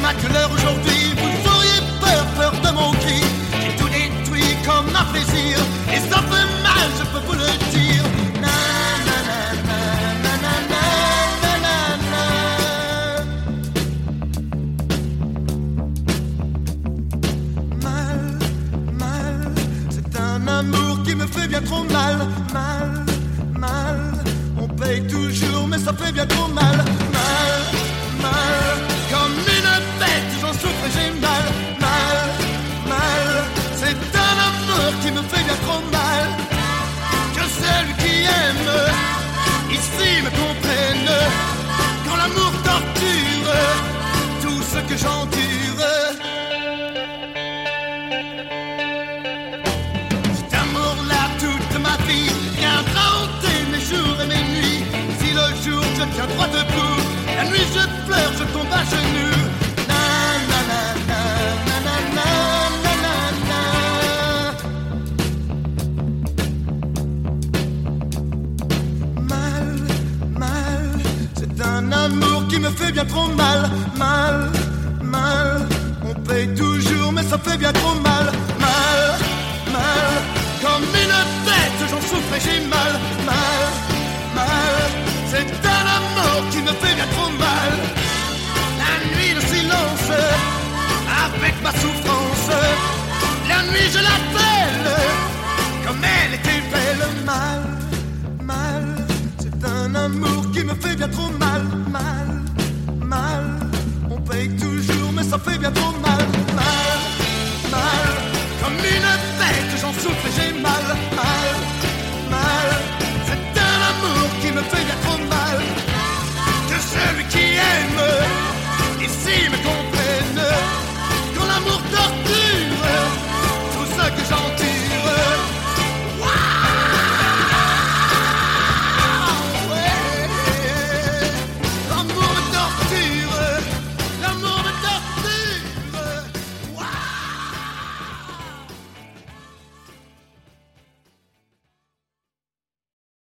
à quelle heure aujourd'hui vous auriez peur de mon cri. J'ai tout détruit comme un plaisir, et ça fait mal, je peux vous le dire. Na na na na na na na na na. Mal, mal, c'est un amour qui me fait bien trop mal. Mal, mal, on paye toujours mais ça fait bien trop mal. Mal, mal, comme une bête, j'en souffre et j'ai mal. Mal, mal, c'est un amour qui me fait bien trop mal. Que celui qui aime ici me comprenne. Quand l'amour torture tout ce que j'endure. Cet amour-là toute ma vie viendra hanter mes jours et mes nuits. Si le jour je tiens droit debout, la nuit je pleure, je tombe à genoux. Na na na na na na na na na. Mal, mal, c'est un amour qui me fait bien trop mal. Mal, mal, on paye toujours mais ça fait bien trop mal. Mal, mal, comme une bête j'en souffre et j'ai mal. Mal, mal, c'est un amour qui me fait bien trop mal. La nuit le silence, avec ma souffrance. La nuit je l'appelle, comme elle était belle. Mal, mal, c'est un amour qui me fait bien trop mal. Mal, mal, on paye toujours mais ça fait bien trop mal.